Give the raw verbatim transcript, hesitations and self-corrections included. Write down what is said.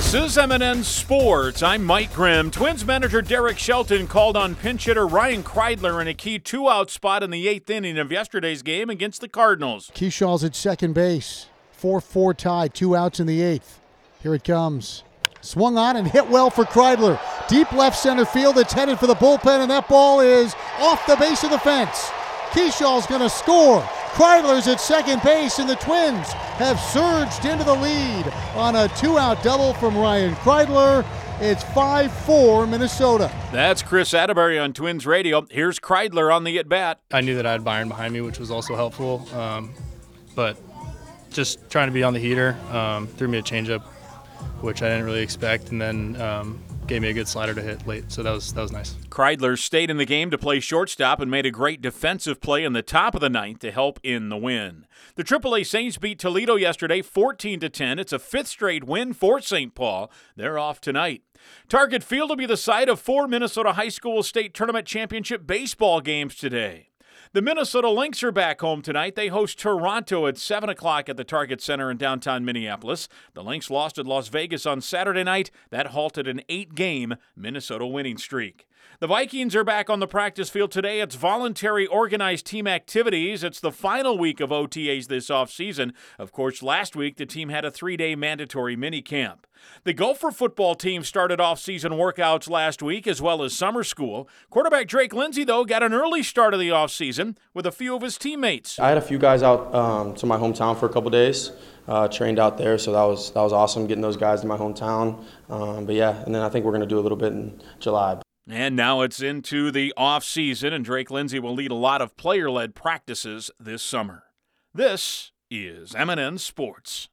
This is M and N Sports. I'm Mike Grimm. Twins manager Derek Shelton called on pinch hitter Ryan Kreidler in a key two-out spot in the eighth inning of yesterday's game against the Cardinals. Keyshaw's at second base. four four tie, two outs in the eighth. Here it comes. Swung on and hit well for Kreidler. Deep left center field. It's headed for the bullpen, and that ball is off the base of the fence. Keyshaw's going to score. Kreidler's at second base, and the Twins have surged into the lead on a two-out double from Ryan Kreidler. It's five four Minnesota. That's Chris Atterbury on Twins Radio. Here's Kreidler on the at-bat. I knew that I had Byron behind me, which was also helpful. Um, but just trying to be on the heater, um, threw me a changeup, which I didn't really expect, and then um, gave me a good slider to hit late, so that was that was nice. Kreidler stayed in the game to play shortstop and made a great defensive play in the top of the ninth to help in the win. The triple A Saints beat Toledo yesterday fourteen to ten. It's a fifth straight win for Saint Paul. They're off tonight. Target Field will be the site of four Minnesota High School State Tournament Championship baseball games today. The Minnesota Lynx are back home tonight. They host Toronto at seven o'clock at the Target Center in downtown Minneapolis. The Lynx lost at Las Vegas on Saturday night. That halted an eight-game Minnesota winning streak. The Vikings are back on the practice field today. It's voluntary organized team activities. It's the final week of O T As this offseason. Of course, last week the team had a three-day mandatory minicamp. The Gopher football team started off-season workouts last week as well as summer school. Quarterback Drake Lindsey, though, got an early start of the offseason with a few of his teammates. I had a few guys out um, to my hometown for a couple days, uh, trained out there, so that was that was awesome getting those guys to my hometown. Um, but yeah, and then I think we're going to do a little bit in July. And now it's into the off-season, and Drake Lindsey will lead a lot of player-led practices this summer. This is M and N Sports.